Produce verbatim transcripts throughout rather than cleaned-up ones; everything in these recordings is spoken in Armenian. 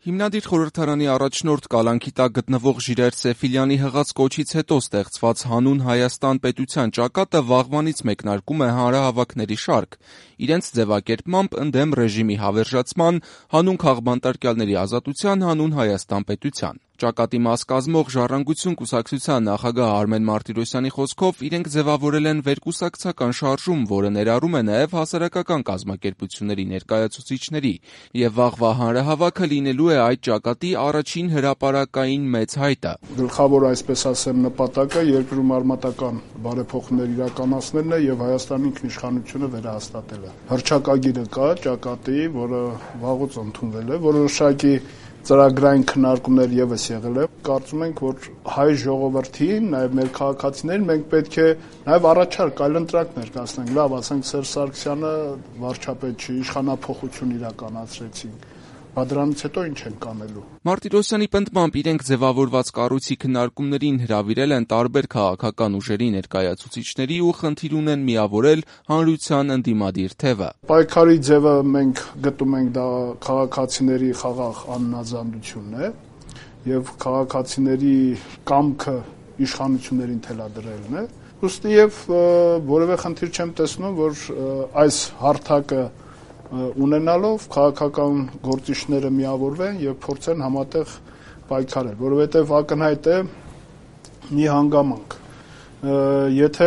Հիմնադիր խորհրդարանի առաջնորդ կալանքի տակ գտնվող Ժիրայր Սեֆիլյանի հղած կոչից հետո ստեղծված հանուն Հայաստան պետության ճակատը վաղվանից մեկնարկում է հանրահավաքների շարք, իրենց ձևակերպմամբ ընդդեմ ռեժիմի հավերժացման, հանուն քաղբանտարկյալների ազատության, հանուն Հայաստան պետության։ Ճակատի մաս կազմող Ժառանգություն կուսակցության նախագահ Արմեն Մարտիրոսյանի խոսքով իրենք ձևավորել են վերկուսակցական շարժում, որը ներառում է նաև հասարակական կազմակերպությունների ներկայացուցիչների, եւ վաղվա հանրահավաքը լինելու է այդ ճակատի առաջին հրապարակային մեծ հայտը։ Գլխավոր, այսպես ասեմ, նպատակը երկրում արմատական բարեփոխումներ իրականացնելն է եւ Հայաստանի ինքնիշխանությունը վերահաստատելը։ Հռչակագիրը կա ճակատի, որը վաղուց ընդունվել է, որոշակի ծրագրային քննարկումներ եւս եղել է։ Կարծում ենք, որ հայ ժողովրդին, նաեւ մեր քաղաքացիներին մենք պետք է նաեւ առաջարկ այլընտրանք ներկայացնենք։ Լավ, ասենք Սերժ Սարգսյանը վարչապետ չի, իշխանափոխություն իրականացրեցինք։ Բա դրանից հետո ինչ ենք անելու։ Մարտիրոսյանի պնդմամբ իրենք ձևավորված կառույցի քննարկումներին հրավիրել են տարբեր քաղաքական ուժերի ներկայացուցիչների ու խնդիր ունեն միավորել հանրության ընդդիմադիր թևը։ Պայքարի ձևը մենք գտնում ենք դա քաղաքացիների խաղաղ աննազանդությունն է եւ քաղաքացիների կամքը իշխանություններին թելադրելն է։ Ոստի եւ որևէ խնդիր չեմ տեսնում, որ այս հարթակը ունենալով քաղաքական գործիչները միավորվեն եւ փորձեն համատեղ պայքարել, որովհետեւ ակնհայտ է մի հանգամանք։ Եթե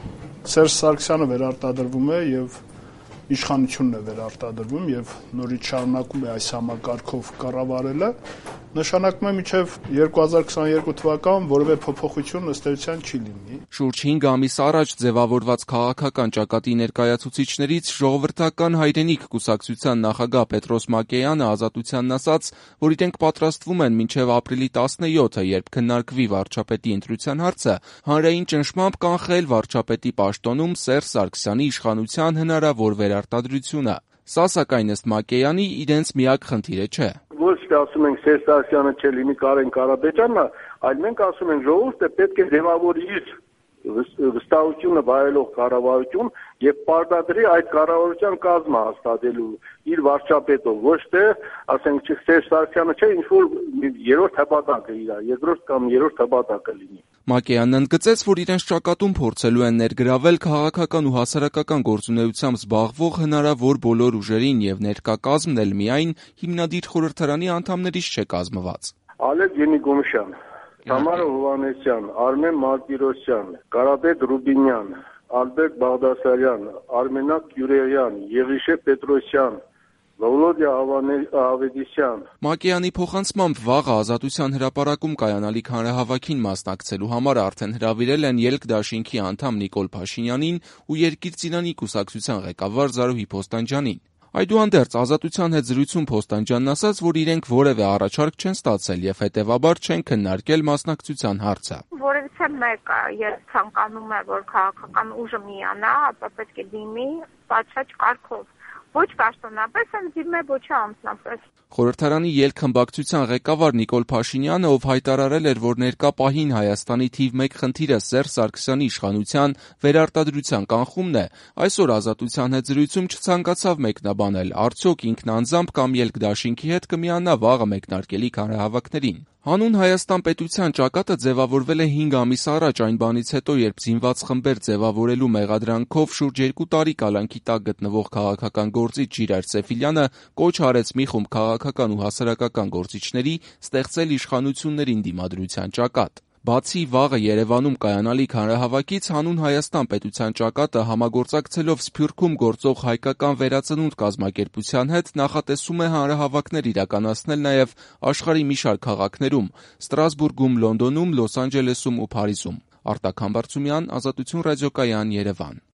Սերժ Սարգսյանը վերարտադրվում է եւ իշխանությունն է վերարտադրվում եւ նորից շարունակում է այս համակարգով կառավարելը, նշանակում է մինչև երկու հազար քսաներկու թվական որևէ փոփոխություն ըստ էության չի լինի։ Շուրջ հինգ ամիս առաջ ձևավորված քաղաքական ճակատի ներկայացուցիչներից Ժողովրդական հայրենիք կուսակցության նախագահ Պետրոս Մակեյանը Ազատությանն ասաց, որ իրենք պատրաստվում են մինչև ապրիլի տասնյոթը, երբ քննարկվի վարչապետի ընտրության հարցը, հանրային ճնշմամբ կանխել վարչապետի պաշտոնում Սերժ Սարգսյանի իշխանության հնարավոր վերարտադրությունը։ Սա սակայն ըստ Մակեյանի իրենց միակ խնդիրը չէ։ Ոչ թե ասում ենք Սերժ Սարգսյանը չլինի Կարեն Կարապետյանն, այլ մենք ասում ենք ժողովուրդը պետք է ձևավորի իր վստահությունը վայելող կառավարություն եւ պարտադրի այդ կառավարության կազմը հաստատելու իր վարչապետով, ոչ թե ասենք Սերժ Սարգսյանը չէ, ինչ որ երրորդ հպատակը իր, երկրորդ կամ երրորդ հպատակը լինի։ Մակեյանն ընդգծեց, որ իրենց ճակատում փորձելու են ներգրավել քաղաքական ու հասարակական գործունեությամբ զբաղվող հնարավոր բոլոր ուժերին եւ ներկա կազմն էլ միայն հիմնադիր խորհրդարանի անդամներից չէ կազմված։ Ալեկ Յենիկոմշյան, Թամարա Հովհաննեսյան, Արմեն Մարտիրոսյան, Կարապետ Ռուբինյան, Ալբերտ Բաղդասարյան, Արմենակ Յուրեղյան, Եղիշե Պետրոսյան, Վոլոդիա Ավետիսյան։ Մակեյանի փոխանցմամբ վաղը Ազատության հրապարակում կայանալիք հանրահավաքին մասնակցելու համար արդեն հրավիրել են Ելք դաշինքի անդամ Նիկոլ Փաշինյանին ու Երկիր ծիրանի կուսակցության ղեկավար Զարուհի Փոստանջյանին։ Այդուհանդերձ Ազատության հետ զրույցում Փոստանջյանն ասաց, որ իրենք որևէ առաջարկ չեն ստացել եւ հետեւաբար չեն քննարկել մասնակցության հարցը։ Որևէ մեկը երբ ցանկանում է, որ քաղաքական ուժը միանա, ապա պետք է դիմի պատշաճ կարգով։ Ոչ պաշտոնապես, ընդդիմե ոչ անձնապես։ Խորհրդարանի ելք խմբակցության ղեկավար Նիկոլ Փաշինյանը, ով հայտարարել էր, որ ներկա պահին Հայաստանի թիվ մեկ խնդիրը Սերժ Սարգսյանի իշխանության վերարտադրության կանխումն է, այսօր Ազատության հետ զրույցում չցանկացավ մեկնաբանել, արդյոք ինքն անձամբ կամ Ելք դաշինքի հետ կմիանա վաղը մեկնարկելիք հանրահավաքներին։ Հանուն Հայաստան պետության ճակատը ձևավորվել է հինգ ամիս առաջ այն բանից հետո, երբ զինված խմբեր ձևավորելու մեղադրանքով շուրջ երկու տարի կալանքի տակ գտնվող քաղաքական գործիչ Ժիրայր Սեֆիլյանը կոչ արեց մի խումբ քաղաքական ու հասարակական գործիչների ստեղծել իշխանություններին դիմադրության ճակատ։ Բացի վաղը Երևանում կայանալիք հանրահավաքից, հանուն Հայաստան պետության ճակատը համագործակցելով Սփյուռքում գործող հայկական վերածնունդ կազմակերպության հետ նախատեսում է հանրահավաքներ իրականացնել նաև աշխարհի մի շարք քաղաքներում՝ Ստրասբուրգում, Լոնդոնում, Լոս Անջելեսում ու Փարիզում։ Արտակ Համբարձումյան, Ազատություն ռադիոկայան, Երևան։